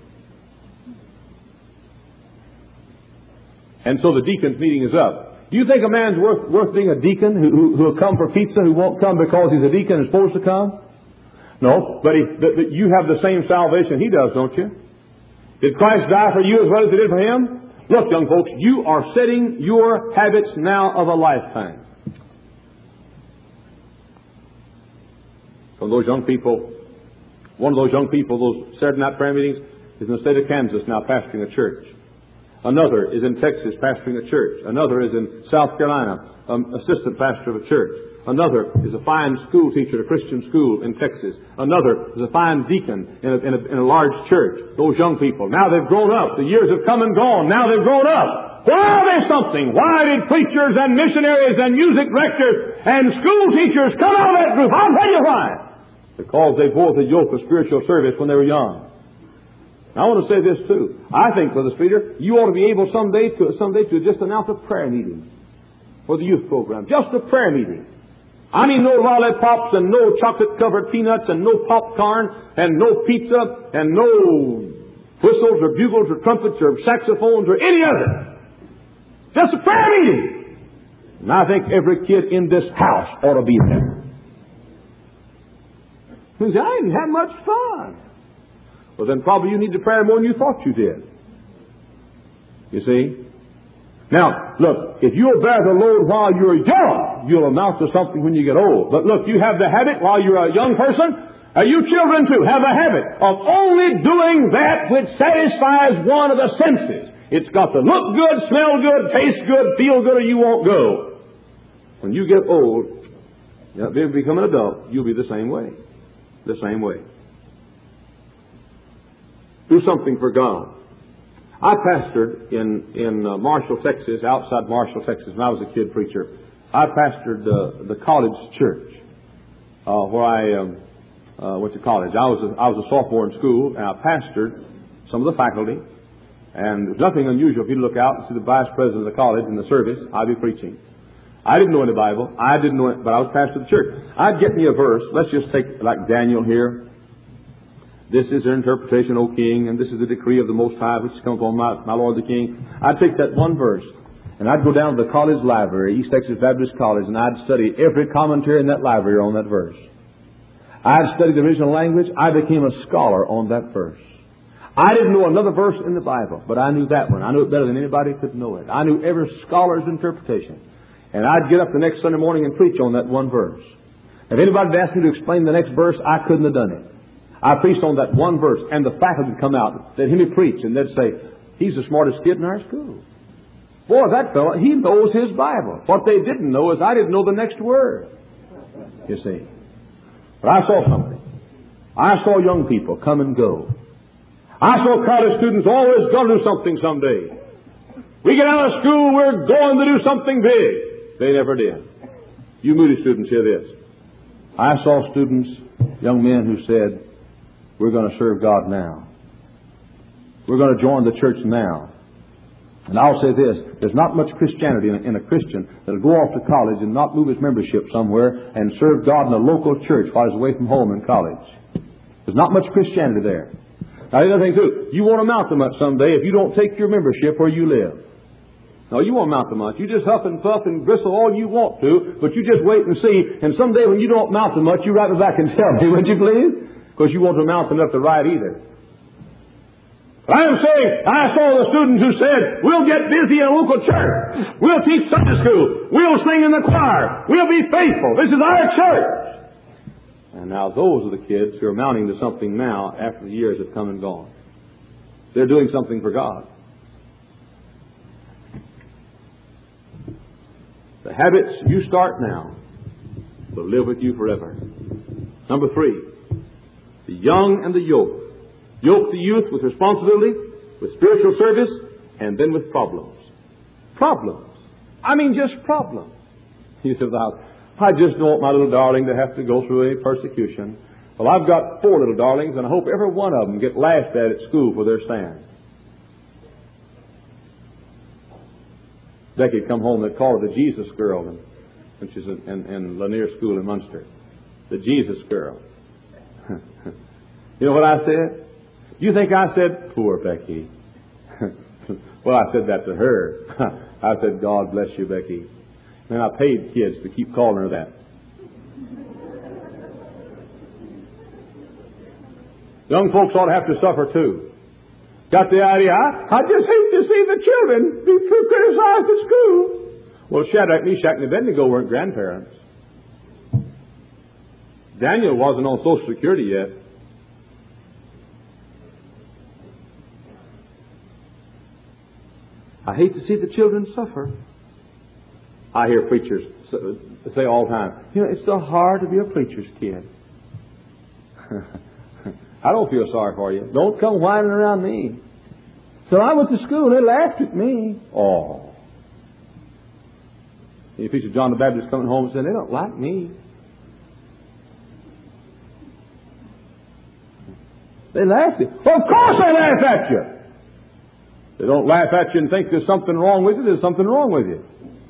And so the deacon's meeting is up. Do you think a man's worth, worth being a deacon who, who, who'll come for pizza, who won't come because he's a deacon and is supposed to come? No, but, he, but, but you have the same salvation he does, don't you? Did Christ die for you as well as he did for him? Look, young folks, you are setting your habits now of a lifetime. From those young people, one of those young people, those Saturday night prayer meetings, is in the state of Kansas now pastoring a church. Another is in Texas pastoring a church. Another is in South Carolina, um, assistant pastor of a church. Another is a fine school teacher at a Christian school in Texas. Another is a fine deacon in a, in a, in a large church. Those young people, now they've grown up. The years have come and gone. Now they've grown up. Why are they something? Why did preachers and missionaries and music directors and school teachers come out of that group? I'll tell you why. Because they bore the yoke of spiritual service when they were young. I want to say this too. I think, Brother Streeter, you ought to be able someday to someday to just announce a prayer meeting for the youth program. Just a prayer meeting. I mean, no lollipops and no chocolate-covered peanuts and no popcorn and no pizza and no whistles or bugles or trumpets or saxophones or any other. Just a prayer meeting. And I think every kid in this house ought to be there. He says, I didn't have much fun. Well, then probably you need to pray more than you thought you did. You see? Now, look, if you'll bear the load while you're young, you'll amount to something when you get old. But look, you have the habit while you're a young person, uh, you children too have a habit of only doing that which satisfies one of the senses. It's got to look good, smell good, taste good, feel good, or you won't go. When you get old, you know, become an adult, you'll be the same way. The same way. Do something for God. I pastored in, in uh, Marshall, Texas, outside Marshall, Texas, when I was a kid preacher. I pastored uh, the college church uh, where I um, uh, went to college. I was, a, I was a sophomore in school, and I pastored some of the faculty. And there's nothing unusual if you look out and see the vice president of the college in the service, I'd be preaching. I didn't know any Bible. I didn't know it, but I was pastor of the church. I'd get me a verse. Let's just take like Daniel here. This is their interpretation, O King, and this is the decree of the Most High, which has come upon my, my Lord the King. I'd take that one verse, and I'd go down to the college library, East Texas Baptist College, and I'd study every commentary in that library on that verse. I'd studied the original language. I became a scholar on that verse. I didn't know another verse in the Bible, but I knew that one. I knew it better than anybody could know it. I knew every scholar's interpretation. And I'd get up the next Sunday morning and preach on that one verse. If anybody had asked me to explain the next verse, I couldn't have done it. I preached on that one verse, and the faculty would come out. They'd hear me preach, and they'd say, he's the smartest kid in our school. Boy, that fellow, he knows his Bible. What they didn't know is I didn't know the next word. You see. But I saw something. I saw young people come and go. I saw college students always going to do something someday. We get out of school, we're going to do something big. They never did. You Moody students, hear this. I saw students, young men who said, we're going to serve God now. We're going to join the church now. And I'll say this, there's not much Christianity in a, in a Christian that'll go off to college and not move his membership somewhere and serve God in a local church while he's away from home in college. There's not much Christianity there. Now, the other thing, too, you won't amount to much someday if you don't take your membership where you live. No, you won't amount to much. You just huff and puff and bristle all you want to, but you just wait and see, and someday when you don't amount to much, you write me back and tell me, would you please? Because you won't amount enough to write either. But I am saying, I saw the students who said, we'll get busy in a local church. We'll teach Sunday school. We'll sing in the choir. We'll be faithful. This is our church. And now those are the kids who are amounting to something now after the years have come and gone. They're doing something for God. The habits you start now will live with you forever. Number three, the young and the yoke. Yoke the youth with responsibility, with spiritual service, and then with problems. Problems. I mean just problems. He says, I just don't want my little darling to have to go through any persecution. Well, I've got four little darlings, and I hope every one of them get laughed at at school for their stand. Becky had come home, they'd call her the Jesus girl, and, which is in, in, in Lanier School in Munster. The Jesus girl. You know what I said? You think I said, poor Becky? Well, I said that to her. I said, God bless you, Becky. And I paid kids to keep calling her that. Young folks ought to have to suffer too. Got the idea? I, I just hate to see the children be criticized at school. Well, Shadrach, Meshach, and Abednego weren't grandparents. Daniel wasn't on Social Security yet. I hate to see the children suffer. I hear preachers say all the time, you know, it's so hard to be a preacher's kid. I don't feel sorry for you. Don't come whining around me. So I went to school and they laughed at me. Oh. You preacher John the Baptist coming home and saying, they don't like me. They laughed at you. Well, of course they laugh at you. They don't laugh at you and think there's something wrong with you. There's something wrong with you.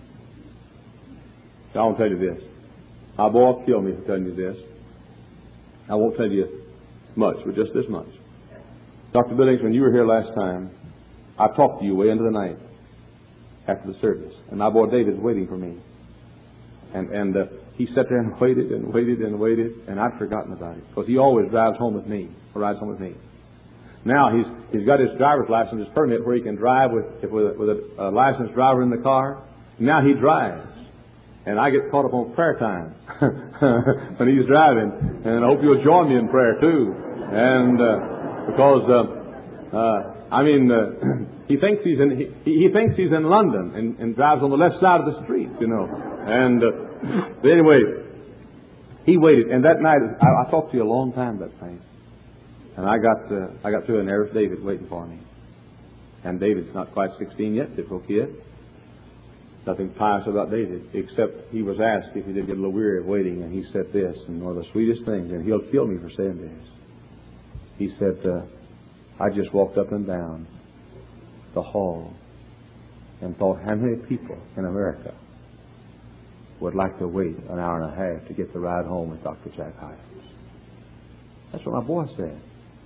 So I'll tell you this. My boy will kill me for telling you this. I won't tell you much, but just this much. Doctor Billings, when you were here last time, I talked to you way into the night after the service. And my boy David was waiting for me. And and uh, he sat there and waited and waited and waited, and I'd forgotten about it. Because he always drives home with me, or rides home with me. Now he's he's got his driver's license, his permit, where he can drive with with a, with a, a licensed driver in the car. Now he drives. And I get caught up on prayer time when he's driving. And I hope you'll join me in prayer too. And uh, because, uh, uh, I mean, uh, he thinks he's in he, he thinks he's in London and, and drives on the left side of the street, you know. And uh, but anyway, he waited. And that night, I, I talked to you a long time that night. And I got uh, I got through, and there's David waiting for me. And David's not quite sixteen yet, typical kid. Nothing pious about David, except he was asked if he did get a little weary of waiting, and he said this, and one of the sweetest things, and he'll kill me for saying this. He said, uh, I just walked up and down the hall and thought how many people in America would like to wait an hour and a half to get the ride home with Doctor Jack Hyams. That's what my boy said.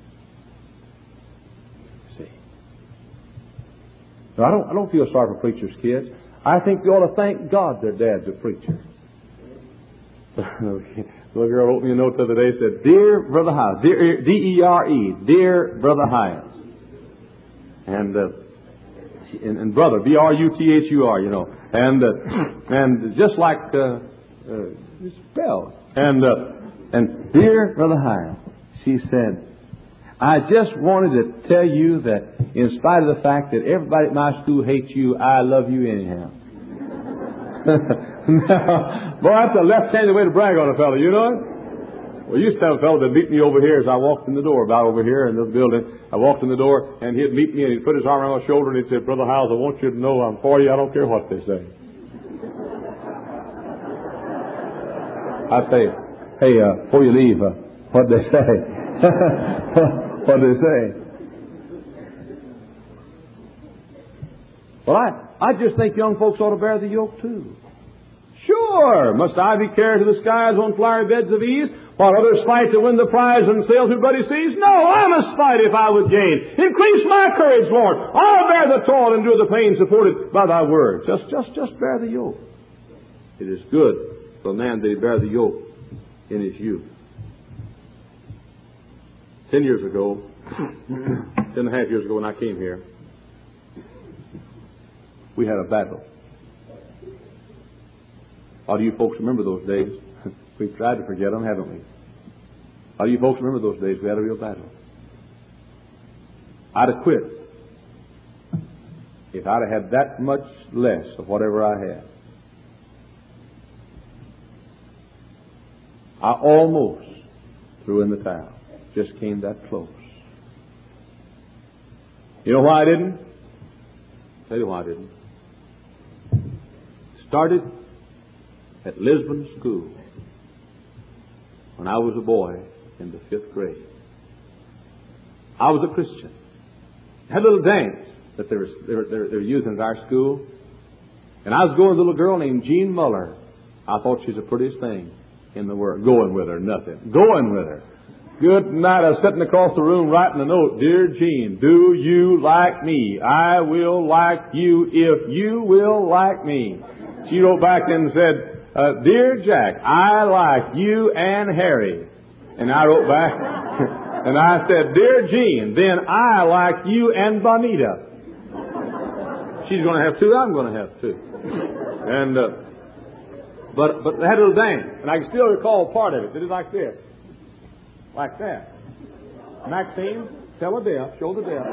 See? So I don't, I don't feel sorry for preachers' kids. I think you ought to thank God their dad's a preacher. The little girl wrote me a note the other day, said, Dear Brother Hyams, dear, D E R E, Dear Brother Hyams. And, uh, and, and brother, B R U T H U R, you know. And, uh, and just like, uh, uh, spell. And, uh, and Dear Brother Hyams, she said, I just wanted to tell you that in spite of the fact that everybody at my school hates you, I love you anyhow. Now, boy, that's a left-handed way to brag on a fellow, you know it? We used to have a fellow that beat me over here as I walked in the door, about over here in this building. I walked in the door, and he'd meet me, and he'd put his arm around my shoulder, and he'd say, Brother Howes, I want you to know I'm for you. I don't care what they say. I say, hey, uh, before you leave, uh, what'd they say? What'd they say? Well, I, I just think young folks ought to bear the yoke, too. Sure, must I be carried to the skies on flowery beds of ease, while others fight to win the prize and sail through bloody seas? No, I must fight if I would gain. Increase my courage, Lord. I'll bear the toil and endure the pain supported by thy word. Just, just, just bear the yoke. It is good for a man that he bear the yoke in his youth. Ten years ago, ten and a half years ago when I came here, we had a battle. How do you folks remember those days? We've tried to forget them, haven't we? How do you folks remember those days? We had a real battle. I'd have quit if I'd have had that much less of whatever I had. I almost threw in the towel. Just came that close. You know why I didn't? I'll tell you why I didn't. Started at Lisbon School when I was a boy in the fifth grade. I was a Christian. I had a little dance that they were, they were, they were, they were using at our school. And I was going with a little girl named Jean Muller. I thought she was the prettiest thing in the world. Going with her, nothing. Going with her. Good night. I was sitting across the room writing a note. Dear Jean, do you like me? I will like you if you will like me. She wrote back and said, Uh, Dear Jack, I like you and Harry. And I wrote back, and I said, Dear Jean, then I like you and Bonita. She's going to have two, I'm going to have two. And, uh, but, but they had a little dance, and I can still recall part of it. They did like this. Like that. Maxine, tell the deaf, show the deaf.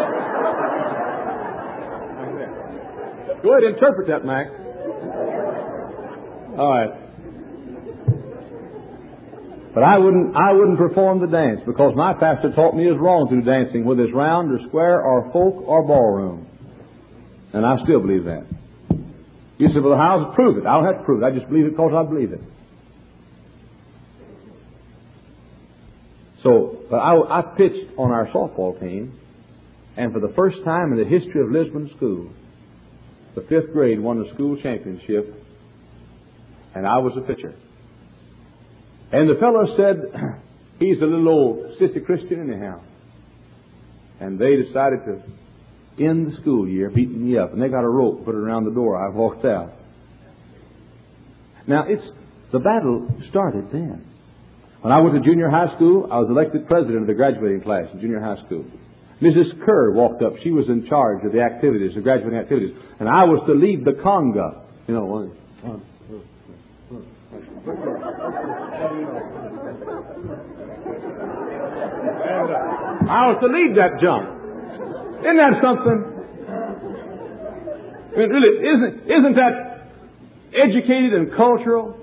Like that. Go ahead and interpret that, Max. All right. But I wouldn't I wouldn't perform the dance because my pastor taught me it's wrong to do dancing, whether it's round or square or folk or ballroom. And I still believe that. You said, well, how to prove it? I don't have to prove it. I just believe it because I believe it. So, but I, I pitched on our softball team, and for the first time in the history of Lisbon School, the fifth grade won the school championship. And I was a pitcher. And the fellow said, he's a little old sissy Christian anyhow. And they decided to end the school year beating me up. And they got a rope, put it around the door. I walked out. Now, it's the battle started then. When I went to junior high school, I was elected president of the graduating class in junior high school. Missus Kerr walked up. She was in charge of the activities, the graduating activities. And I was to lead the conga. You know, one, one. And, uh, I was to lead that jump. Isn't that something? I mean, really, isn't isn't that educated and cultural?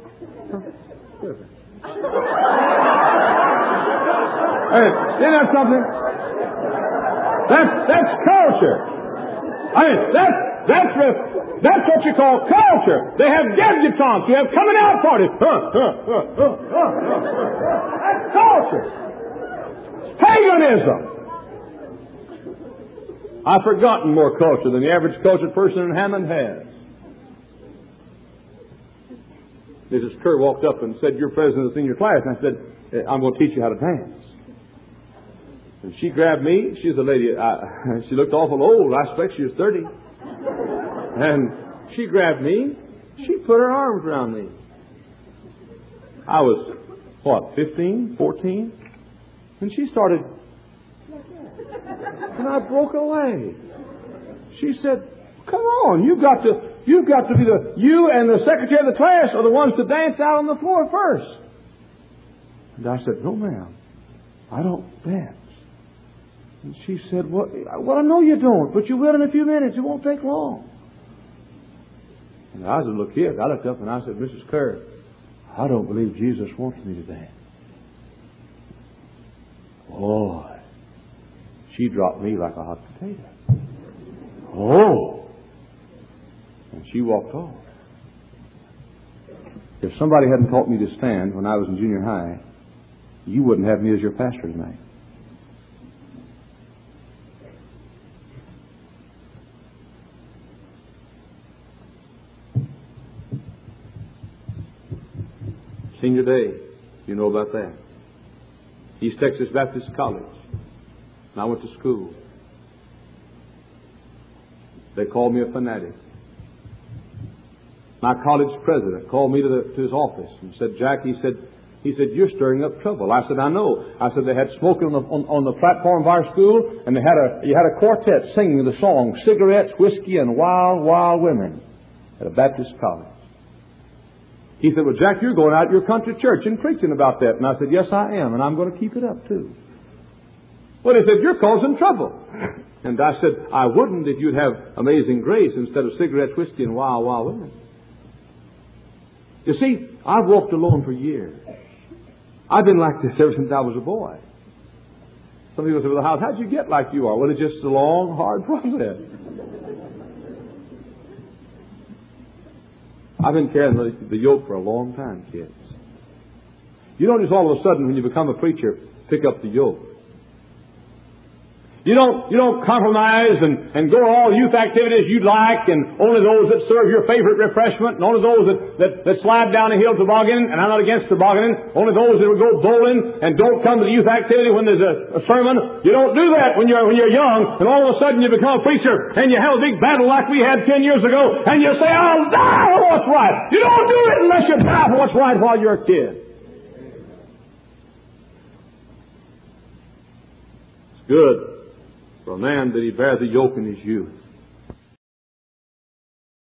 Hey, isn't that something? That's that's culture. I mean, that's that's the, that's what you call culture. They have debutantes. You have coming out parties. Huh, huh, huh, huh, huh, huh. That's culture. Paganism. I've forgotten more culture than the average cultured person in Hammond has. Missus Kerr walked up and said, "You're president of the senior class." And I said, "I'm going to teach you how to dance." And she grabbed me. She's a lady. I, she looked awful old. I expect she was thirty. And she grabbed me. She put her arms around me. I was, what, fifteen, fourteen? And she started, and I broke away. She said, "Come on, you've got to, you've got to be the, you and the secretary of the class are the ones to dance out on the floor first." And I said, "No, ma'am, I don't dance." And she said, "Well, well, I know you don't, but you will in a few minutes. It won't take long." And I was a little kid. I looked up and I said, "Missus Kerr, I don't believe Jesus wants me to dance." She dropped me like a hot potato. Oh! And she walked off. If somebody hadn't taught me to stand when I was in junior high, you wouldn't have me as your pastor tonight. Senior day, you know about that. East Texas Baptist College. And I went to school. They called me a fanatic. My college president called me to, the, to his office and said, Jack, he said, he said, you're stirring up trouble. I said, I know. I said, they had smoking on the, on, on the platform of our school, and they had a, you had a quartet singing the song, Cigarettes, Whiskey, and Wild, Wild Women at a Baptist college. He said, well, Jack, you're going out to your country church and preaching about that. And I said, yes, I am, and I'm going to keep it up, too. Well, he said, you're causing trouble. And I said, I wouldn't if you'd have Amazing Grace instead of Cigarettes, Whiskey, and Wild, Wild Women. You see, I've walked alone for years. I've been like this ever since I was a boy. Some people say, well, how, how'd you get like you are? Well, it's just a long, hard process. I've been carrying the, the yoke for a long time, kids. You don't just all of a sudden, when you become a preacher, pick up the yoke. You don't, you don't compromise and, and go to all youth activities you'd like, and only those that serve your favorite refreshment, and only those that, that, that slide down the hill tobogganing, and I'm not against tobogganing, only those that will go bowling and don't come to the youth activity when there's a, a sermon. You don't do that when you're, when you're young, and all of a sudden you become a preacher, and you have a big battle like we had ten years ago, and you say, I'll die for what's right. You don't do it unless you die for what's right while you're a kid. It's good for a man that he bear the yoke in his youth.